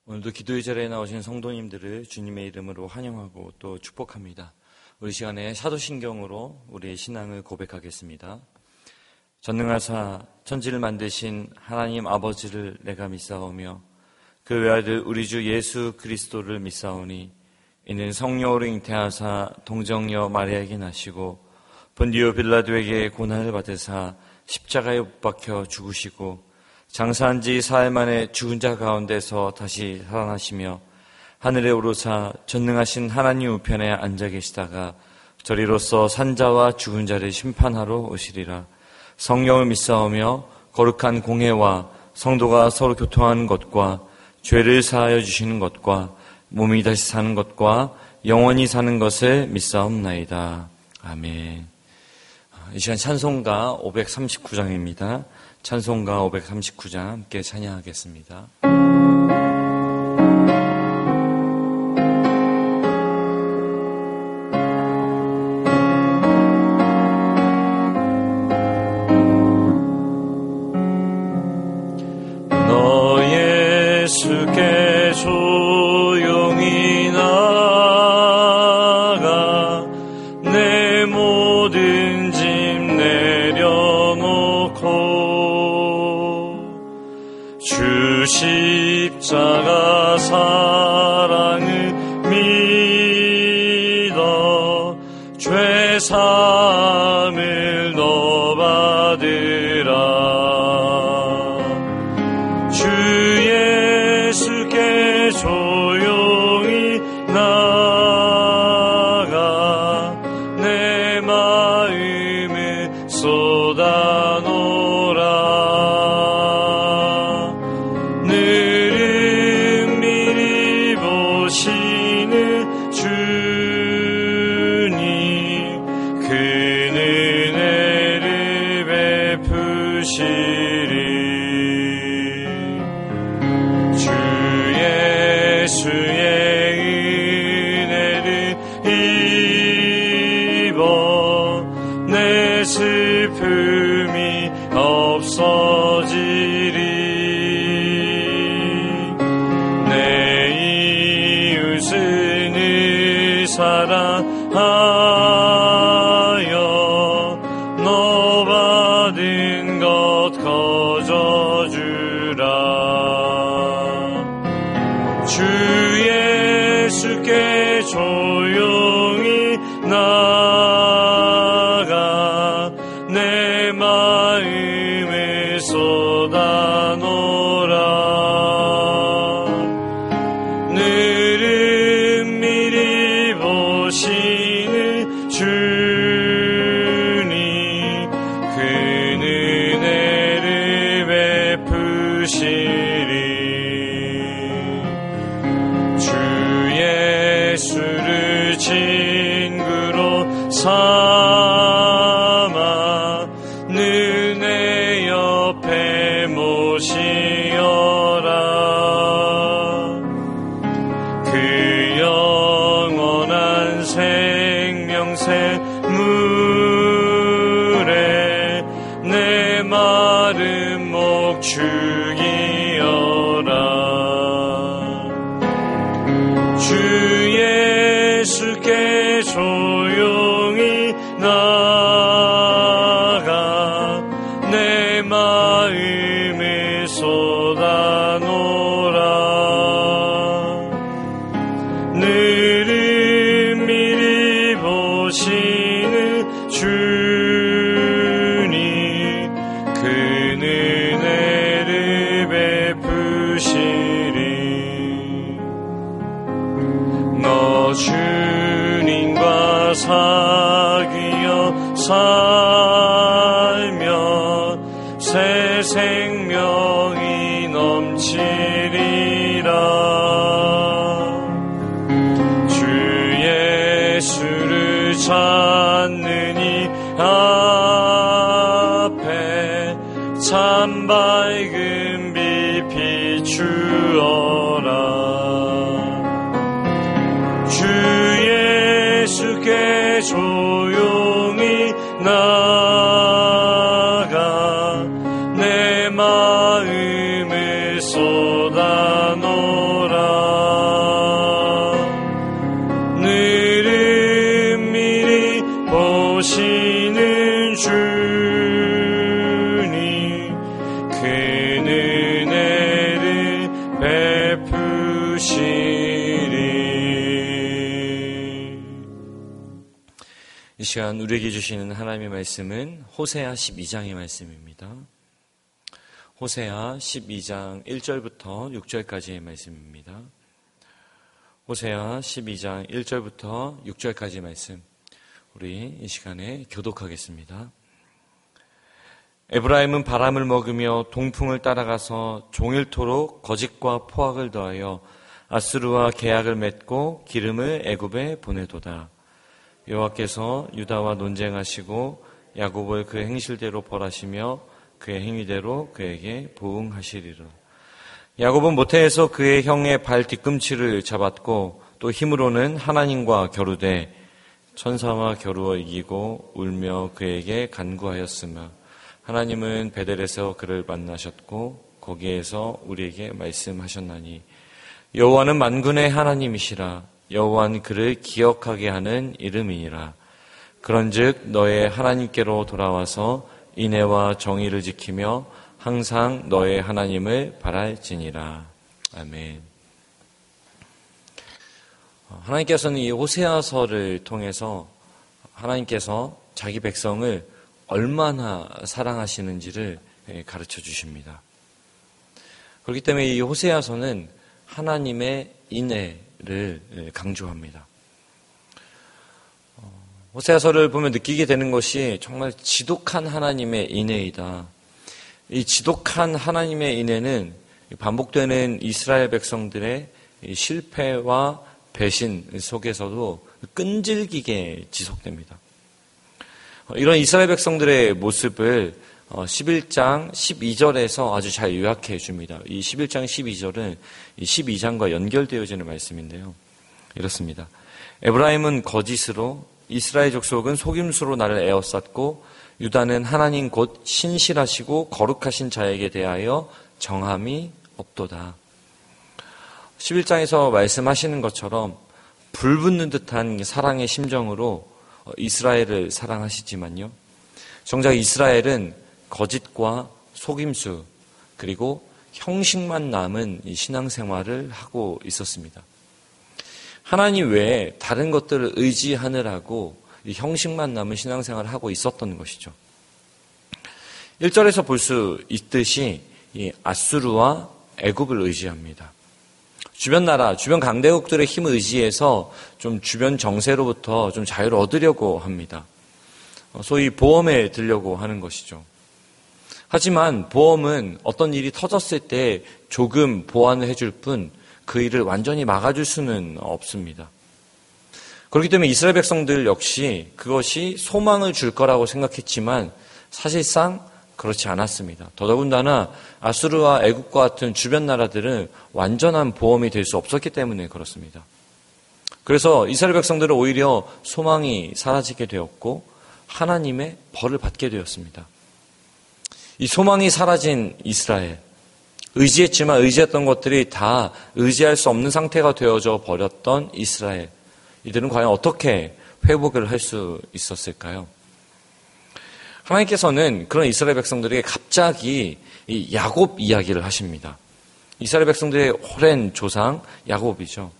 오늘도 기도의 자리에 나오신 성도님들을 주님의 이름으로 환영하고 또 축복합니다. 우리 시간에 사도신경으로 우리의 신앙을 고백하겠습니다. 전능하사 천지를 만드신 하나님 아버지를 내가 믿사오며 그 외아들 우리 주 예수 그리스도를 믿사오니 이는 성령으로 잉태하사 동정녀 마리아에게 나시고 본디오 빌라도에게 고난을 받으사 십자가에 못 박혀 죽으시고 장사한 지 사흘 만에 죽은 자 가운데서 다시 살아나시며 하늘에 오르사 전능하신 하나님 우편에 앉아 계시다가 저리로서 산자와 죽은 자를 심판하러 오시리라. 성령을 믿사오며 거룩한 공회와 성도가 서로 교통하는 것과 죄를 사하여 주시는 것과 몸이 다시 사는 것과 영원히 사는 것을 믿사옵나이다. 아멘. 이 시간 찬송가 539장입니다. 찬송가 539장 함께 찬양하겠습니다. 너 예수께 조용히 나아가 내 모든 짐 내려놓고 주 십자가 사랑을 믿어 죄 사함을 너 받으라. 주 예수께 조용히 나아가 내 마음을 쏟아놓으라. 늘은 미리 보시는 주님 그 은혜를 베푸시리. 주 예수의 은혜를 입어 내 슬픔이 없어지리. 내 이웃을 사랑하여 너 받은 것 거저주라. 주 예수께 조용히 나아가 내 마음을 쏟아놓으라. 늘은 미리 보시는 주님 그 은혜를 베푸시리. 주 예수를 친구로 삼아 늘 내 옆에 모시어라. 그 영원한 생명새 물에 내 마른 목 죽이어라. 주 예수께 조용히 나아가 내 마음을 쏟아놓으라. 늘은 미리 보시는 주님 그 은혜를 베푸시리. 너 주님과 사귀어 살면 새 생명이 넘치리라. 주 예수를 찾는 이 앞에 참 밝은 빛 비추어라. 주 예수께 조용히 나아가 내 마음을 쏟아놓으라. 이 시간 우리에게 주시는 하나님의 말씀은 호세아 12장의 말씀입니다. 호세아 12장 1절부터 6절까지의 말씀입니다. 호세아 12장 1절부터 6절까지의 말씀, 우리 이 시간에 교독하겠습니다. 에브라임은 바람을 먹으며 동풍을 따라가서 종일토록 거짓과 포악을 더하여 아수르와 계약을 맺고 기름을 애굽에 보내도다. 여호와께서 유다와 논쟁하시고 야곱을 그 행실대로 벌하시며 그의 행위대로 그에게 보응하시리라. 야곱은 모태에서 그의 형의 발 뒤꿈치를 잡았고 또 힘으로는 하나님과 겨루되 천사와 겨루어 이기고 울며 그에게 간구하였으며 하나님은 베델에서 그를 만나셨고 거기에서 우리에게 말씀하셨나니 여호와는 만군의 하나님이시라. 여호와는 그를 기억하게 하는 이름이니라. 그런즉 너의 하나님께로 돌아와서 인애와 정의를 지키며 항상 너의 하나님을 바랄지니라. 아멘. 하나님께서는 이 호세아서를 통해서 하나님께서 자기 백성을 얼마나 사랑하시는지를 가르쳐 주십니다. 그렇기 때문에 이 호세아서는 하나님의 인애를 강조합니다. 호세아서를 보면 느끼게 되는 것이 정말 지독한 하나님의 인애이다. 이 지독한 하나님의 인애는 반복되는 이스라엘 백성들의 실패와 배신 속에서도 끈질기게 지속됩니다. 이런 이스라엘 백성들의 모습을 11장 12절에서 아주 잘 요약해 줍니다. 이 11장 12절은 이 12장과 연결되어지는 말씀인데요. 이렇습니다. 에브라임은 거짓으로, 이스라엘 족속은 속임수로 나를 에워쌌고 유다는 하나님 곧 신실하시고 거룩하신 자에게 대하여 정함이 없도다. 11장에서 말씀하시는 것처럼 불붙는 듯한 사랑의 심정으로 이스라엘을 사랑하시지만요. 정작 이스라엘은 거짓과 속임수 그리고 형식만 남은 이 신앙생활을 하고 있었습니다. 하나님 외에 다른 것들을 의지하느라고 이 형식만 남은 신앙생활을 하고 있었던 것이죠. 1절에서 볼 수 있듯이 이 아수르와 애굽을 의지합니다. 주변 나라, 주변 강대국들의 힘을 의지해서 좀 주변 정세로부터 좀 자유를 얻으려고 합니다. 소위 보험에 들려고 하는 것이죠. 하지만 보험은 어떤 일이 터졌을 때 조금 보완을 해줄 뿐 그 일을 완전히 막아줄 수는 없습니다. 그렇기 때문에 이스라엘 백성들 역시 그것이 소망을 줄 거라고 생각했지만 사실상 그렇지 않았습니다. 더더군다나 아수르와 애굽과 같은 주변 나라들은 완전한 보험이 될 수 없었기 때문에 그렇습니다. 그래서 이스라엘 백성들은 오히려 소망이 사라지게 되었고 하나님의 벌을 받게 되었습니다. 이 소망이 사라진 이스라엘, 의지했지만 의지했던 것들이 다 의지할 수 없는 상태가 되어져 버렸던 이스라엘, 이들은 과연 어떻게 회복을 할 수 있었을까요? 하나님께서는 그런 이스라엘 백성들에게 갑자기 이 야곱 이야기를 하십니다. 이스라엘 백성들의 오랜 조상 야곱이죠.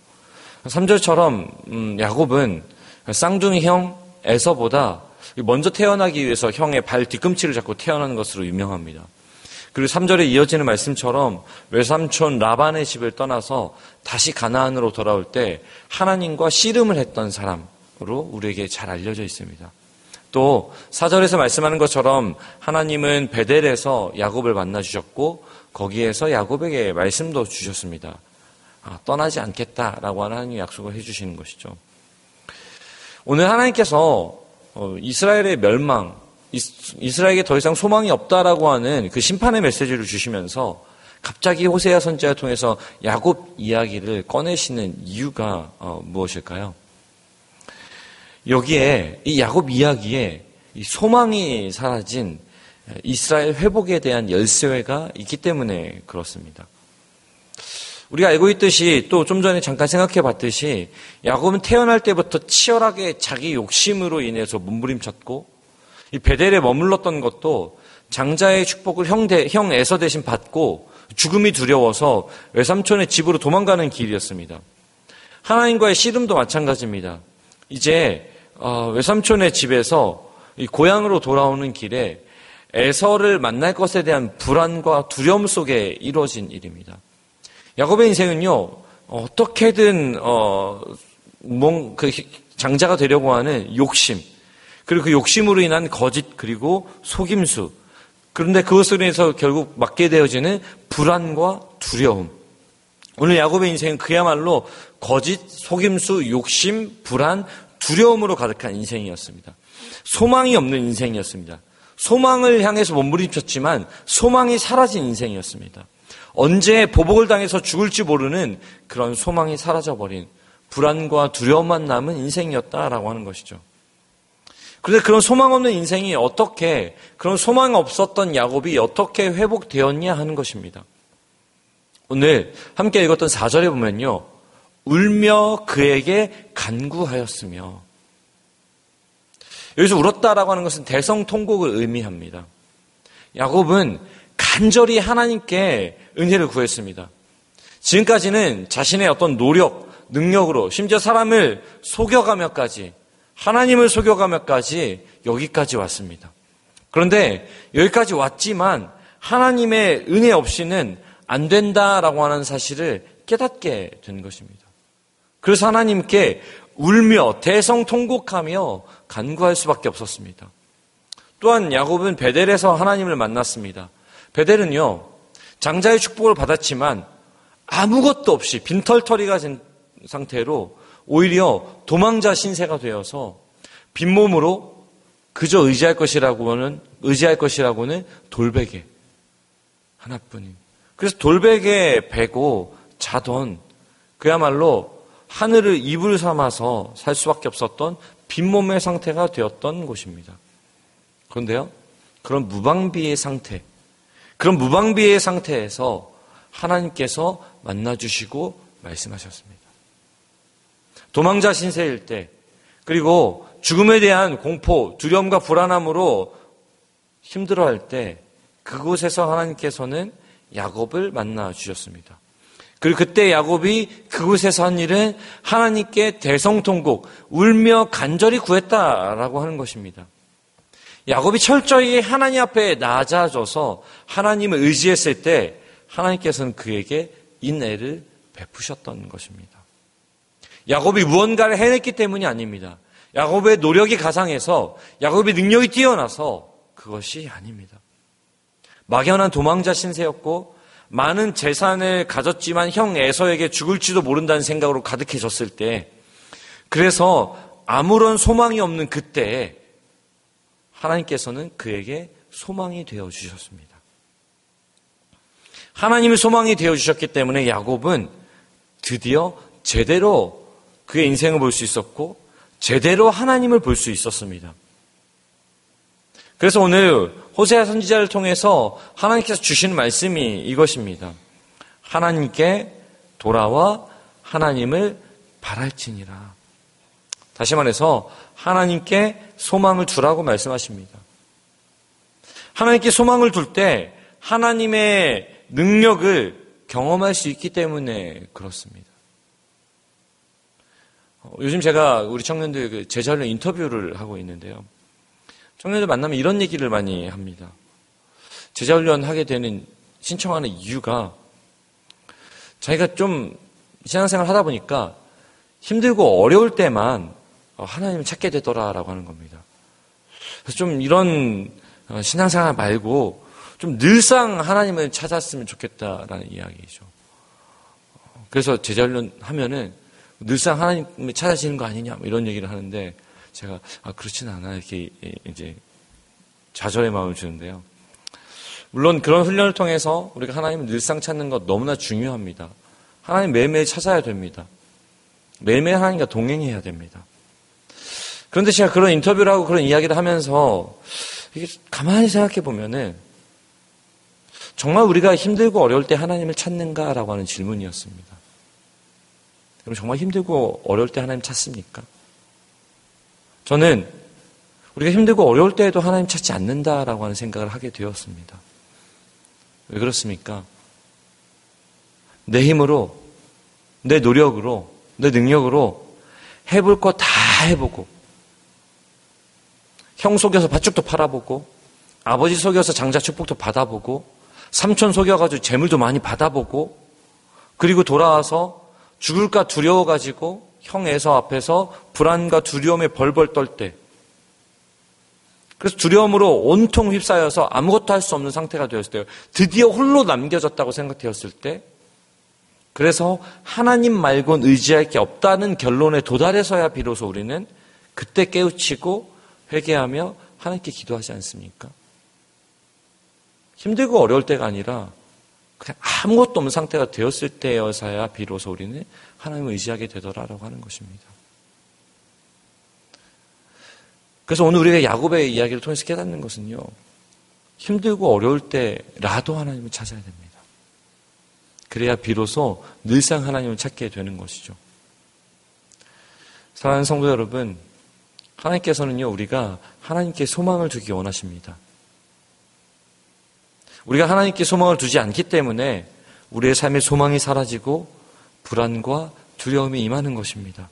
3절처럼 야곱은 쌍둥이 형 에서보다 먼저 태어나기 위해서 형의 발 뒤꿈치를 잡고 태어나는 것으로 유명합니다. 그리고 3절에 이어지는 말씀처럼 외삼촌 라반의 집을 떠나서 다시 가나안으로 돌아올 때 하나님과 씨름을 했던 사람으로 우리에게 잘 알려져 있습니다. 또 4절에서 말씀하는 것처럼 하나님은 베델에서 야곱을 만나주셨고 거기에서 야곱에게 말씀도 주셨습니다. 떠나지 않겠다라고 하나님이 약속을 해주시는 것이죠. 오늘 하나님께서 이스라엘의 멸망, 이스라엘에게 더 이상 소망이 없다라고 하는 그 심판의 메시지를 주시면서 갑자기 호세아 선지자를 통해서 야곱 이야기를 꺼내시는 이유가 무엇일까요? 여기에 이 야곱 이야기에 이 소망이 사라진 이스라엘 회복에 대한 열쇠가 있기 때문에 그렇습니다. 우리가 알고 있듯이 또 좀 전에 잠깐 생각해 봤듯이 야곱은 태어날 때부터 치열하게 자기 욕심으로 인해서 몸부림쳤고 이 베델에 머물렀던 것도 장자의 축복을 형 에서 대신 받고 죽음이 두려워서 외삼촌의 집으로 도망가는 길이었습니다. 하나님과의 씨름도 마찬가지입니다. 이제 외삼촌의 집에서 이 고향으로 돌아오는 길에 에서를 만날 것에 대한 불안과 두려움 속에 이루어진 일입니다. 야곱의 인생은요, 어떻게든 그 장자가 되려고 하는 욕심, 그리고 그 욕심으로 인한 거짓, 그리고 속임수, 그런데 그것으로 인해서 결국 맞게 되어지는 불안과 두려움. 오늘 야곱의 인생은 그야말로 거짓, 속임수, 욕심, 불안, 두려움으로 가득한 인생이었습니다. 소망이 없는 인생이었습니다. 소망을 향해서 몸부림쳤지만 소망이 사라진 인생이었습니다. 언제 보복을 당해서 죽을지 모르는 그런 소망이 사라져버린 불안과 두려움만 남은 인생이었다라고 하는 것이죠. 그런데 그런 소망 없는 인생이 어떻게, 그런 소망 없었던 야곱이 어떻게 회복되었냐 하는 것입니다. 오늘 함께 읽었던 4절에 보면요, 울며 그에게 간구하였으며, 여기서 울었다라고 하는 것은 대성통곡을 의미합니다. 야곱은 간절히 하나님께 은혜를 구했습니다. 지금까지는 자신의 어떤 노력, 능력으로, 심지어 사람을 속여가며까지, 하나님을 속여가며까지 여기까지 왔습니다. 그런데 여기까지 왔지만 하나님의 은혜 없이는 안 된다라고 하는 사실을 깨닫게 된 것입니다. 그래서 하나님께 울며 대성통곡하며 간구할 수밖에 없었습니다. 또한 야곱은 베델에서 하나님을 만났습니다. 베델은요, 장자의 축복을 받았지만 아무것도 없이 빈털터리가 된 상태로 오히려 도망자 신세가 되어서 빈몸으로 그저 의지할 것이라고는 돌베개 하나뿐인. 그래서 돌베개 베고 자던, 그야말로 하늘을 이불 삼아서 살 수밖에 없었던 빈몸의 상태가 되었던 곳입니다. 그런데요, 그런 무방비의 상태에서 하나님께서 만나주시고 말씀하셨습니다. 도망자 신세일 때, 그리고 죽음에 대한 공포, 두려움과 불안함으로 힘들어할 때 그곳에서 하나님께서는 야곱을 만나 주셨습니다. 그리고 그때 야곱이 그곳에서 한 일은 하나님께 대성통곡, 울며 간절히 구했다라고 하는 것입니다. 야곱이 철저히 하나님 앞에 낮아져서 하나님을 의지했을 때 하나님께서는 그에게 인애를 베푸셨던 것입니다. 야곱이 무언가를 해냈기 때문이 아닙니다. 야곱의 노력이 가상해서, 야곱의 능력이 뛰어나서 그것이 아닙니다. 막연한 도망자 신세였고 많은 재산을 가졌지만 형 에서에게 죽을지도 모른다는 생각으로 가득해졌을 때, 그래서 아무런 소망이 없는 그때에 하나님께서는 그에게 소망이 되어주셨습니다. 하나님이 소망이 되어주셨기 때문에 야곱은 드디어 제대로 그의 인생을 볼 수 있었고 제대로 하나님을 볼 수 있었습니다. 그래서 오늘 호세아 선지자를 통해서 하나님께서 주시는 말씀이 이것입니다. 하나님께 돌아와 하나님을 바랄지니라. 다시 말해서 하나님께 소망을 두라고 말씀하십니다. 하나님께 소망을 둘 때 하나님의 능력을 경험할 수 있기 때문에 그렇습니다. 요즘 제가 우리 청년들 제자훈련 인터뷰를 하고 있는데요. 청년들 만나면 이런 얘기를 많이 합니다. 제자훈련 하게 되는, 신청하는 이유가 자기가 좀 신앙생활 하다 보니까 힘들고 어려울 때만 하나님을 찾게 되더라라고 하는 겁니다. 그래서 좀 이런 신앙생활 말고 좀 늘상 하나님을 찾았으면 좋겠다라는 이야기죠. 그래서 제자훈련 하면은 늘상 하나님을 찾아지는 거 아니냐 이런 얘기를 하는데 제가 그렇지는 않아 이렇게 이제 좌절의 마음을 주는데요. 물론 그런 훈련을 통해서 우리가 하나님을 늘상 찾는 것 너무나 중요합니다. 하나님 매일매일 찾아야 됩니다. 매일매일 하나님과 동행해야 됩니다. 그런데 제가 그런 인터뷰를 하고 그런 이야기를 하면서 이게 가만히 생각해 보면은 정말 우리가 힘들고 어려울 때 하나님을 찾는가라고 하는 질문이었습니다. 그럼 정말 힘들고 어려울 때 하나님 찾습니까? 저는 우리가 힘들고 어려울 때에도 하나님 찾지 않는다라고 하는 생각을 하게 되었습니다. 왜 그렇습니까? 내 힘으로, 내 노력으로, 내 능력으로 해볼 거 다 해보고 형 속여서 밭죽도 팔아보고, 아버지 속여서 장자 축복도 받아보고, 삼촌 속여가지고 재물도 많이 받아보고, 그리고 돌아와서 죽을까 두려워가지고 형 에서 앞에서 불안과 두려움에 벌벌 떨 때, 그래서 두려움으로 온통 휩싸여서 아무것도 할 수 없는 상태가 되었을 때요. 드디어 홀로 남겨졌다고 생각되었을 때, 그래서 하나님 말고는 의지할 게 없다는 결론에 도달해서야 비로소 우리는 그때 깨우치고 회개하며 하나님께 기도하지 않습니까? 힘들고 어려울 때가 아니라 그냥 아무것도 없는 상태가 되었을 때여서야 비로소 우리는 하나님을 의지하게 되더라라고 하는 것입니다. 그래서 오늘 우리가 야곱의 이야기를 통해서 깨닫는 것은요, 힘들고 어려울 때라도 하나님을 찾아야 됩니다. 그래야 비로소 늘상 하나님을 찾게 되는 것이죠. 사랑하는 성도 여러분, 하나님께서는요, 우리가 하나님께 소망을 두기 원하십니다. 우리가 하나님께 소망을 두지 않기 때문에 우리의 삶의 소망이 사라지고 불안과 두려움이 임하는 것입니다.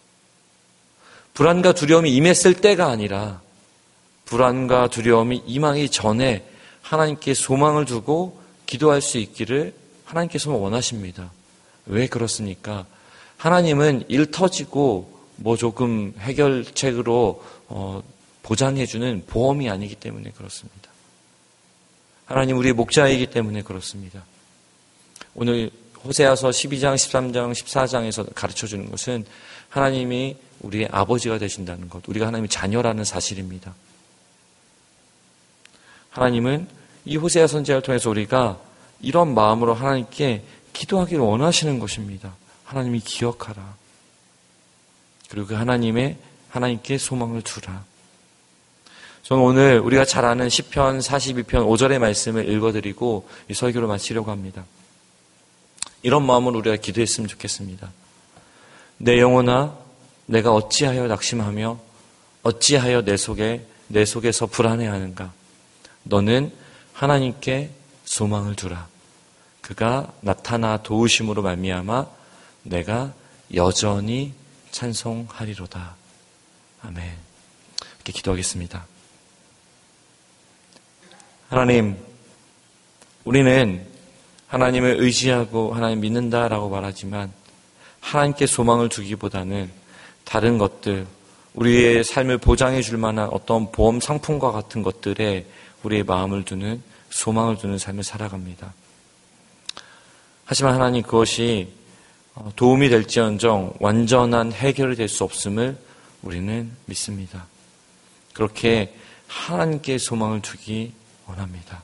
불안과 두려움이 임했을 때가 아니라 불안과 두려움이 임하기 전에 하나님께 소망을 두고 기도할 수 있기를 하나님께서 원하십니다. 왜 그렇습니까? 하나님은 일 터지고 뭐 조금 해결책으로 보장해주는 보험이 아니기 때문에 그렇습니다. 하나님 우리의 목자이기 때문에 그렇습니다. 오늘 호세아서 12장, 13장, 14장에서 가르쳐주는 것은 하나님이 우리의 아버지가 되신다는 것, 우리가 하나님의 자녀라는 사실입니다. 하나님은 이 호세아 선지자를 통해서 우리가 이런 마음으로 하나님께 기도하기를 원하시는 것입니다. 하나님이 기억하라. 그리고 그 하나님께 소망을 두라. 저는 오늘 우리가 잘 아는 시편 42편 5절의 말씀을 읽어드리고 이 설교를 마치려고 합니다. 이런 마음으로 우리가 기도했으면 좋겠습니다. 내 영혼아, 내가 어찌하여 낙심하며 어찌하여 내 속에서 불안해하는가? 너는 하나님께 소망을 두라. 그가 나타나 도우심으로 말미암아 내가 여전히 찬송하리로다. 아멘. 이렇게 기도하겠습니다. 하나님, 우리는 하나님을 의지하고 하나님 믿는다라고 말하지만 하나님께 소망을 두기보다는 다른 것들, 우리의 삶을 보장해 줄 만한 어떤 보험 상품과 같은 것들에 우리의 마음을 두는, 소망을 두는 삶을 살아갑니다. 하지만 하나님, 그것이 도움이 될지언정 완전한 해결이 될 수 없음을 우리는 믿습니다. 그렇게 하나님께 소망을 두기 원합니다.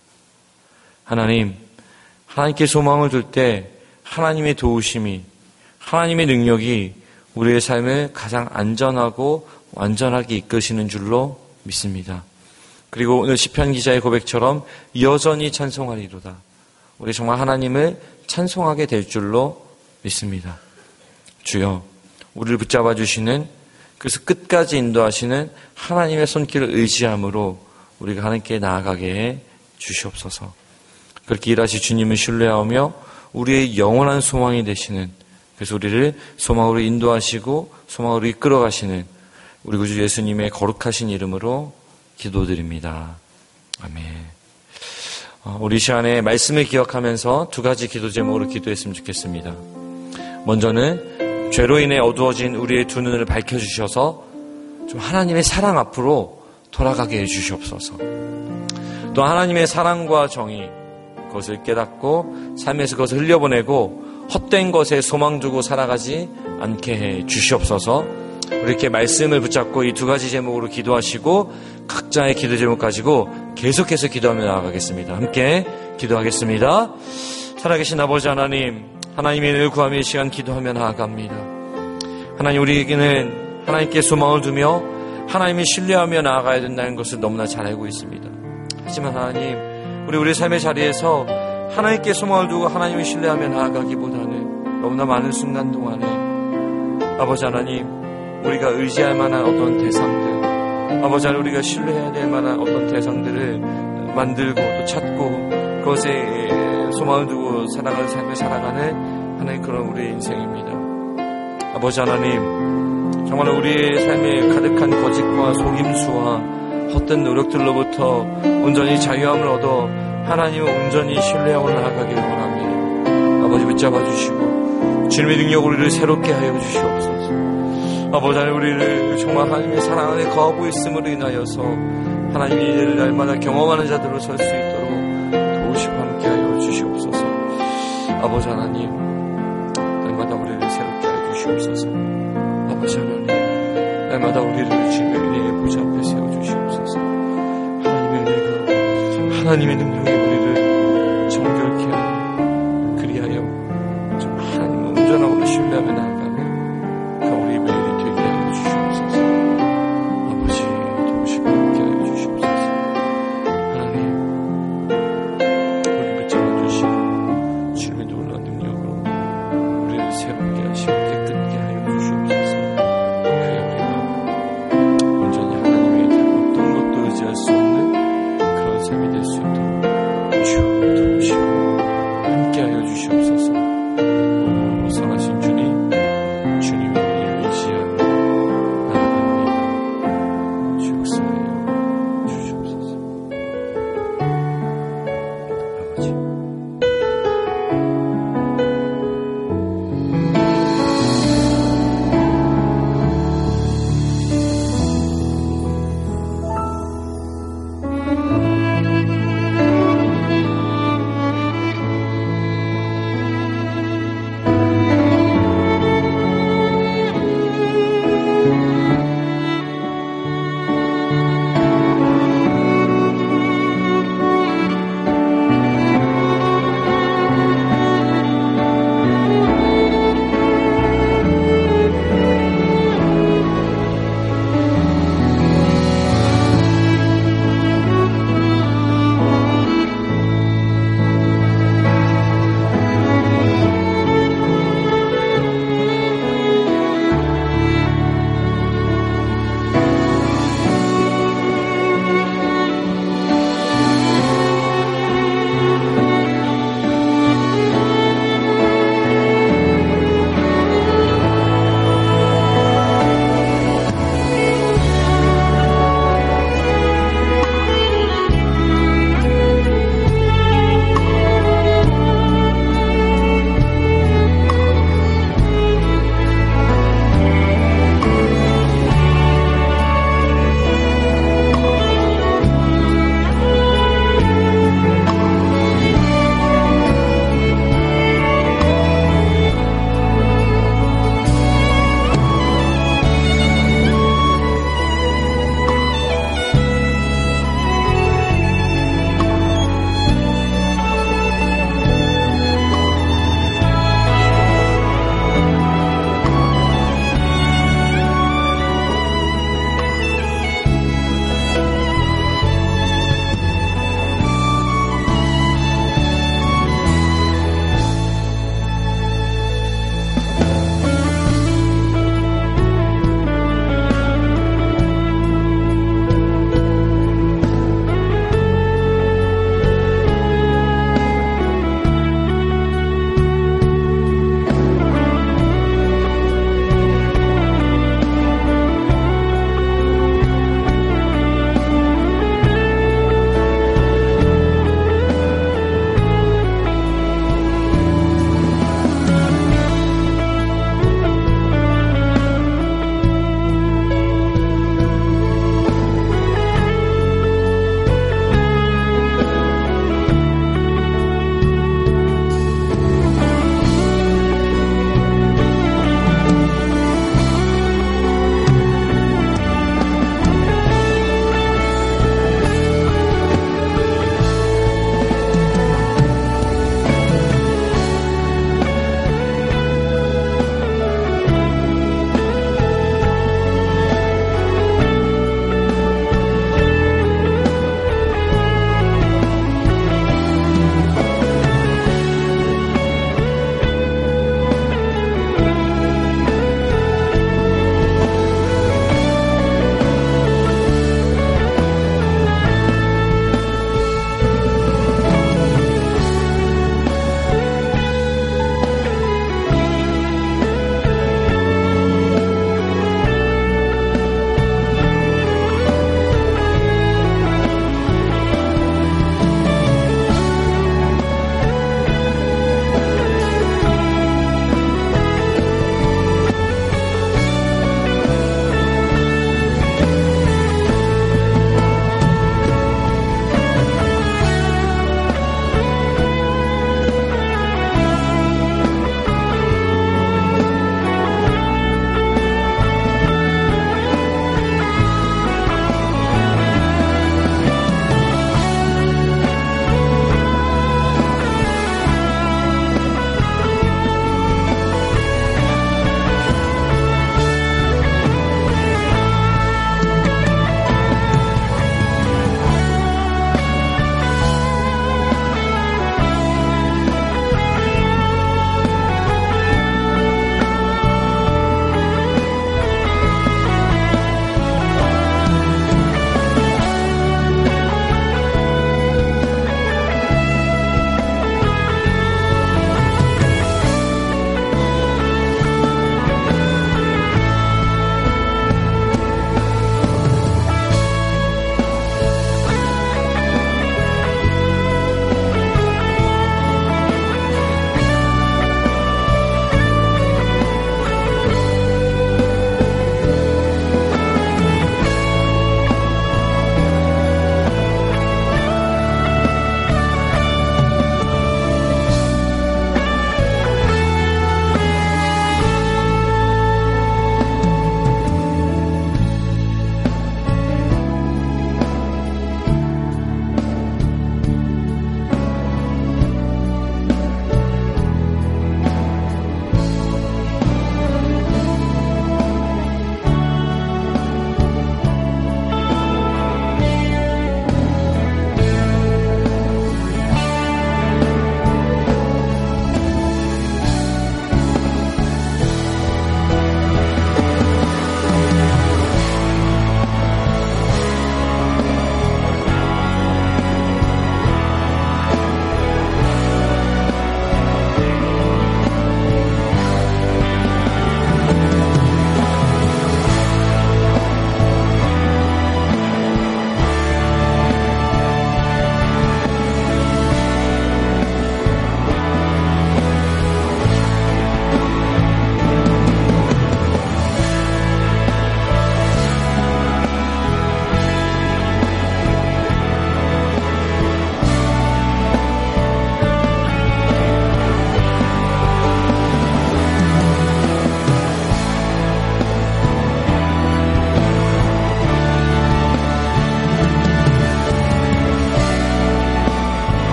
하나님께 소망을 둘 때 하나님의 도우심이, 하나님의 능력이 우리의 삶을 가장 안전하고 완전하게 이끄시는 줄로 믿습니다. 그리고 오늘 시편 기자의 고백처럼 여전히 찬송하리로다. 우리 정말 하나님을 찬송하게 될 줄로 믿습니다. 주여, 우리를 붙잡아 주시는, 그래서 끝까지 인도하시는 하나님의 손길을 의지함으로 우리가 하나님께 나아가게 해 주시옵소서. 그렇게 일하시 주님을 신뢰하며 우리의 영원한 소망이 되시는, 그래서 우리를 소망으로 인도하시고 소망으로 이끌어 가시는 우리 구주 예수님의 거룩하신 이름으로 기도드립니다. 아멘. 우리 시간에 말씀을 기억하면서 두 가지 기도 제목으로 기도했으면 좋겠습니다. 먼저는 죄로 인해 어두워진 우리의 두 눈을 밝혀주셔서 좀 하나님의 사랑 앞으로 돌아가게 해주시옵소서. 또 하나님의 사랑과 정의, 그것을 깨닫고 삶에서 그것을 흘려보내고 헛된 것에 소망 두고 살아가지 않게 해 주시옵소서. 이렇게 말씀을 붙잡고 이 두 가지 제목으로 기도하시고 각자의 기도 제목 가지고 계속해서 기도하며 나아가겠습니다. 함께 기도하겠습니다. 살아계신 아버지 하나님, 하나님의 늘 구하며 이 시간 기도하며 나아갑니다. 하나님, 우리에게는 하나님께 소망을 두며 하나님을 신뢰하며 나아가야 된다는 것을 너무나 잘 알고 있습니다. 하지만 하나님, 우리 삶의 자리에서 하나님께 소망을 두고 하나님을 신뢰하며 나아가기보다는 너무나 많은 순간 동안에 아버지 하나님, 우리가 의지할 만한 어떤 대상들, 아버지 하나님, 우리가 신뢰해야 될 만한 어떤 대상들을 만들고 또 찾고 그것에 소망을 두고 살아가는 삶을 살아가는 하나님, 그런 우리의 인생입니다. 아버지 하나님, 정말 우리의 삶에 가득한 거짓과 속임수와 헛된 노력들로부터 온전히 자유함을 얻어 하나님을 온전히 신뢰하고 나아가기를 원합니다. 아버지 붙잡아 주시고 주님의 능력으로 우리를 새롭게 하여 주시옵소서. 아버지 하나님, 우리를 정말 하나님의 사랑 안에 거하고 있음으로 인하여서 하나님의 이를 날마다 경험하는 자들로 설 수 있도록 도우시고 함께 하여 주시옵소서. 아버지 하나님, 날마다 우리를 새롭게 하여 주시옵소서. 아버지 하나님, 날마다 우리를 주님의 은혜의 보좌 앞에 세워주시옵소서. 하나님의 은혜가, 하나님의 능력이